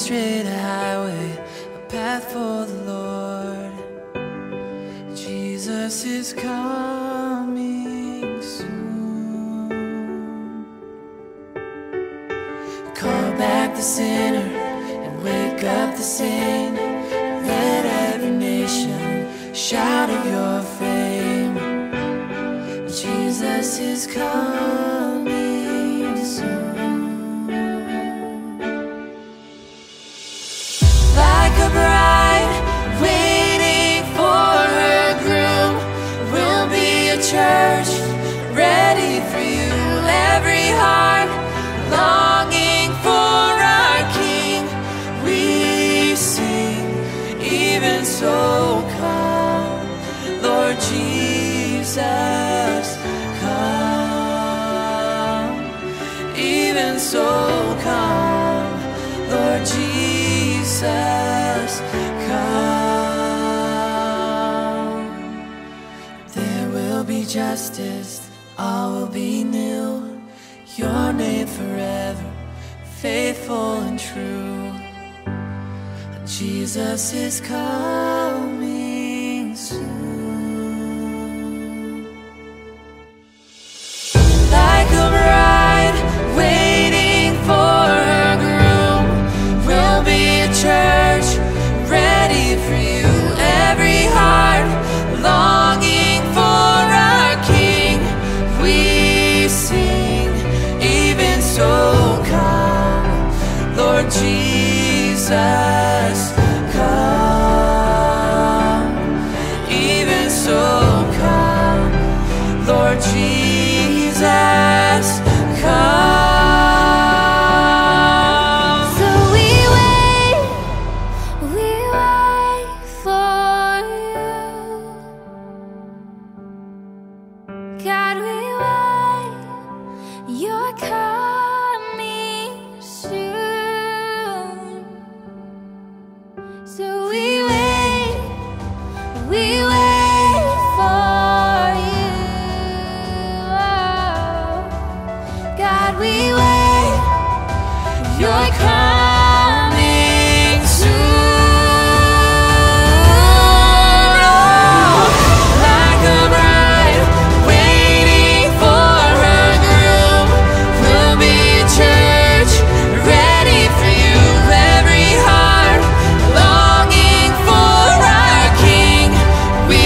straight a highway, a path for the Lord. Jesus is coming soon. Call back the sinner and wake up the saint. Let every nation shout of your fame. Jesus is coming soon. Like a bride waiting for her groom, we'll be a church ready for you. Every heart longing for our King, we sing, even so come, Lord Jesus, come. Even so come, Lord Jesus, come. There will be justice, all will be new. Your name forever, faithful and true. Jesus is coming soon. Like a bride waiting for her groom, we'll be a church ready for you. Every heart longing for our King, we sing, even so come, Lord Jesus, come. Even so come, Lord Jesus, come. So we wait for you. God, we wait, you're coming soon. So we wait for you. God, we wait, you're coming soon. Like a bride waiting for her groom, we'll be a church ready for you. Every heart longing for our King, we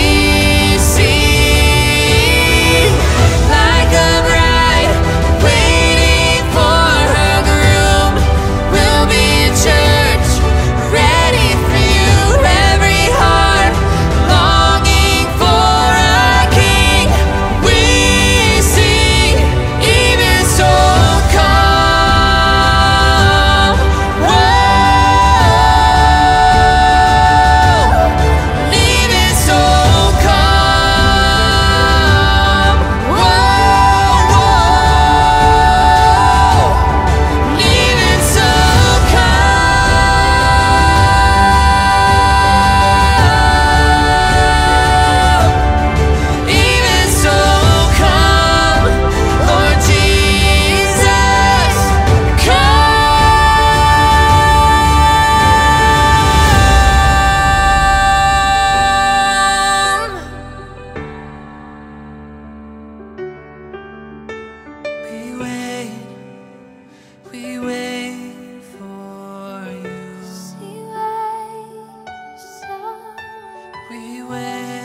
sing. Like a bride waiting for her groom, we'll be a church ready for you. Every heart longing for our King, we sing, even so come. Whoa, even so come. Whoa, even so come. Even so come, Lord Jesus, come. We wait for you. See where you saw. We wait.